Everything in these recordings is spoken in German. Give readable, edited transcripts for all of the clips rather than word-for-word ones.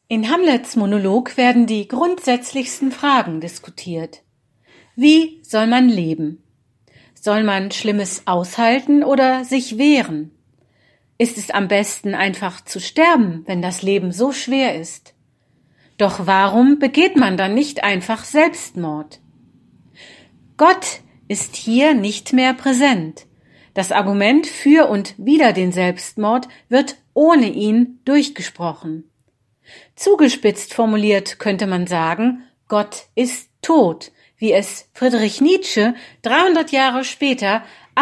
In Hamlets Monolog werden die grundsätzlichsten Fragen diskutiert. Wie soll man leben? Soll man Schlimmes aushalten oder sich wehren? Ist es am besten, einfach zu sterben, wenn das Leben so schwer ist? Doch warum begeht man dann nicht einfach Selbstmord? Gott ist hier nicht mehr präsent. Das Argument für und wider den Selbstmord wird ohne ihn durchgesprochen. Zugespitzt formuliert könnte man sagen, Gott ist tot, wie es Friedrich Nietzsche 300 Jahre später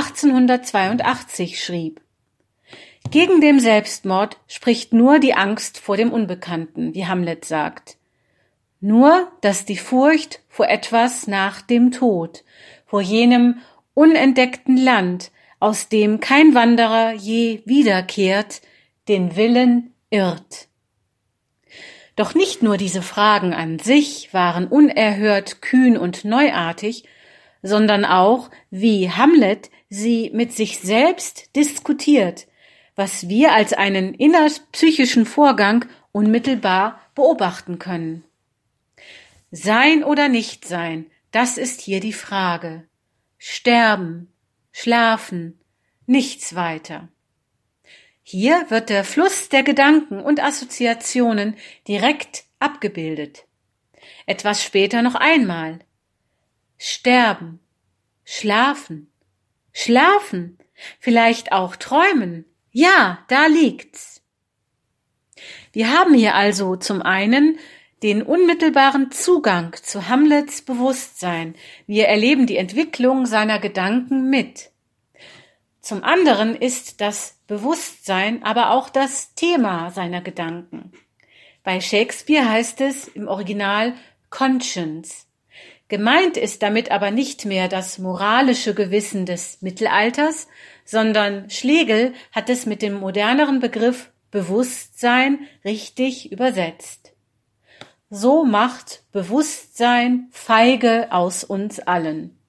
1882 schrieb. Gegen den Selbstmord spricht nur die Angst vor dem Unbekannten, wie Hamlet sagt. Nur, dass die Furcht vor etwas nach dem Tod, vor jenem unentdeckten Land, aus dem kein Wanderer je wiederkehrt, den Willen irrt. Doch nicht nur diese Fragen an sich waren unerhört kühn und neuartig, sondern auch, wie Hamlet sie mit sich selbst diskutiert, was wir als einen innerpsychischen Vorgang unmittelbar beobachten können. Sein oder nicht sein, das ist hier die Frage. Sterben, schlafen, nichts weiter. Hier wird der Fluss der Gedanken und Assoziationen direkt abgebildet. Etwas später noch einmal. Sterben, schlafen, schlafen, vielleicht auch träumen. Ja, da liegt's. Wir haben hier also zum einen den unmittelbaren Zugang zu Hamlets Bewusstsein. Wir erleben die Entwicklung seiner Gedanken mit. Zum anderen ist das Bewusstsein aber auch das Thema seiner Gedanken. Bei Shakespeare heißt es im Original Conscience. Gemeint ist damit aber nicht mehr das moralische Gewissen des Mittelalters, sondern Schlegel hat es mit dem moderneren Begriff Bewusstsein richtig übersetzt. So macht Bewusstsein feige aus uns allen.